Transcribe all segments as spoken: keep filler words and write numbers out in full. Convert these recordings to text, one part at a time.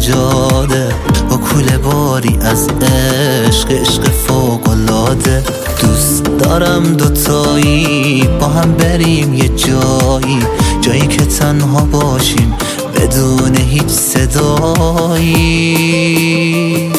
سجاده با کوله باری از عشق، عشق فوق‌العاده. دوست دارم دوتایی با هم بریم یه جایی، جایی که تنها باشیم بدون هیچ صدایی.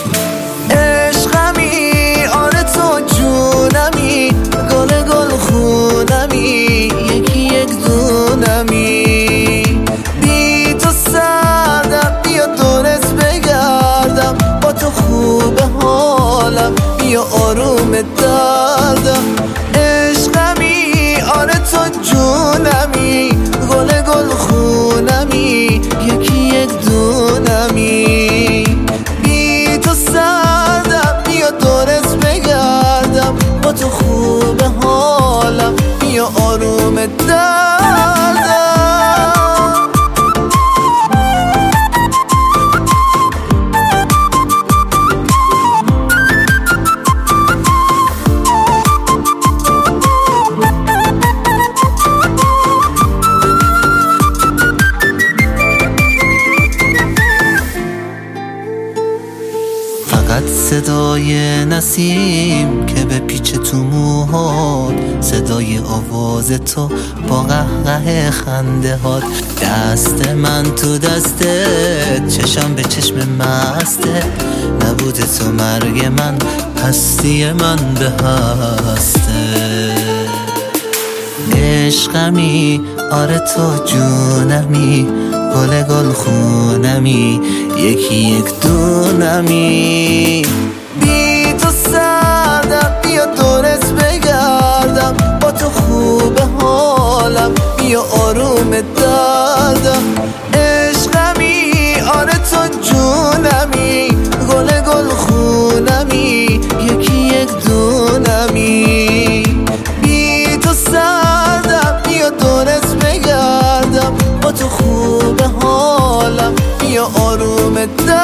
عشقمی آره تو جونمی، گل گل خونمی، یکی یک دونمی. بی تو سردم، بیا دورت بگردم، با تو خوبه حالم، بیا آروم دردم. عشقمی آره تو جونمی، گل گل خونمی، یکی یک دونمی. بی تو سردم، بیا دورت بگردم، با تو خوبه حالم، بیا آروم دردم. فقط صدای نسیم که به پیچ تو موهات، صدای آواز تو با قهقه خنده هات. دست من تو دستت، چشم به چشم مسته، نبود تو مرگ من، هستی من به هسته. عشقمی آره تو جونمی، گل گل خونمی، یکی یک دونمی. بی تو سردم، بیا دورت بگردم، با تو خوبه حالم، بیا آروم دردم. عشقمی آره تو جونمی، گل گل خونمی، یکی یک دونمی. بی تو سردم، بیا دورت بگردم، با تو خوبه حالم، بیا آروم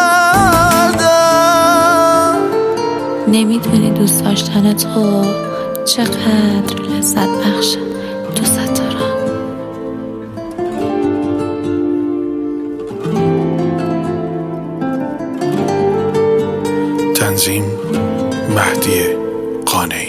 دردم. نمیدونی دوست داشتن تو چقدر لذت بخشه. دوست دارم. تنظیم مهدی قانعی.